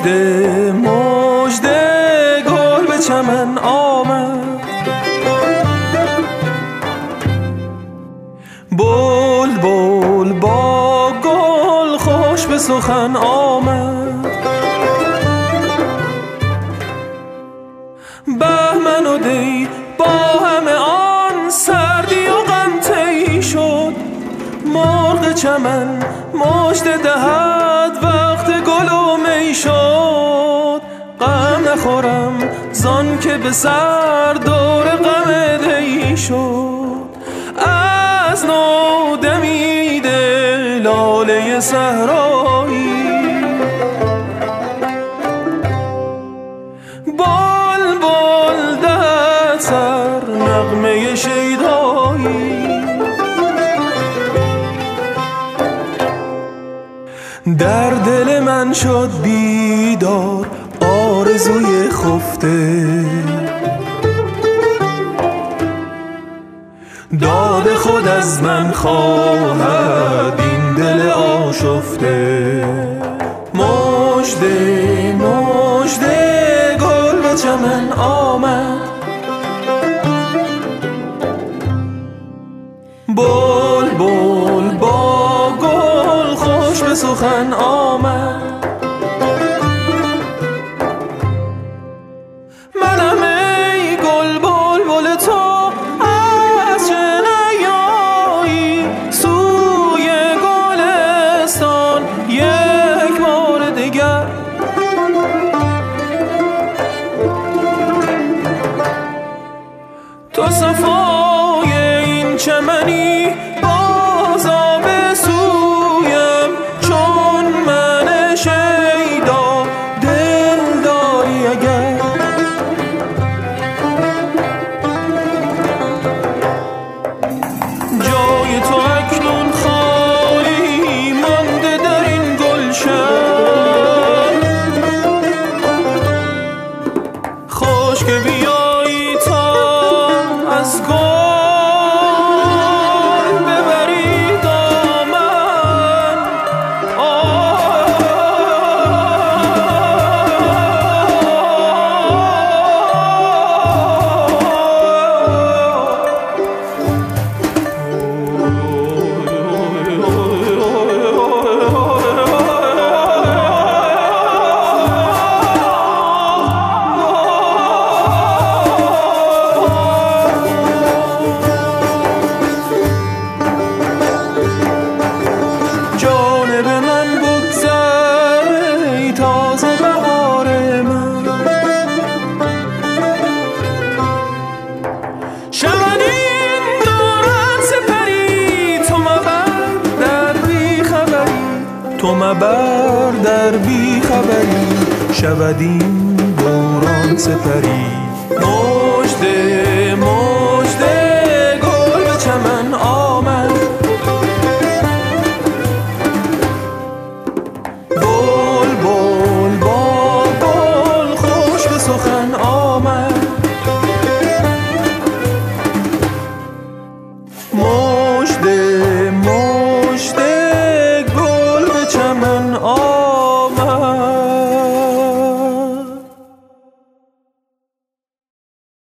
مژده مژده گل به چمن آمد، بلبل با گل خوش به سخن آمد. بهمن و دی با همه آن سردی و غم طی شد، مرغ چمن مژده دهد وقت گل و می شد. غم نخورم زان که به سر دور غم دی شد، از نو دمیده لاله صحرایی. بلبل دهد سر نغمه شیدایی، در دل من شد بیدار آرزوی خفته، داد خود از من خواهد این دل آشفته. مژده مژده گل به چمن آمد، بلبل با گل خوش به سخن آمد. منم ای گل بلبل تو، از چه نیایی سوی گلستان یک بار دیگر. تو صفای این چمنی باز آب سویم، چون من شیدا دل داری اگر. جای تو اکنون خالی مانده در این گلشن، خوش که بیایی تا از گل ببری دامن. جانب من بگذر ای تازه بهار من، شبنین دارد سپری تو مبر در بی خبری. تو مبر در بی خبری شود این دوران سپری. مژده مژده گل به چمن آمد، بلبل با گل خوش به سخن آمد. مژده مژده گل به چمن آمد.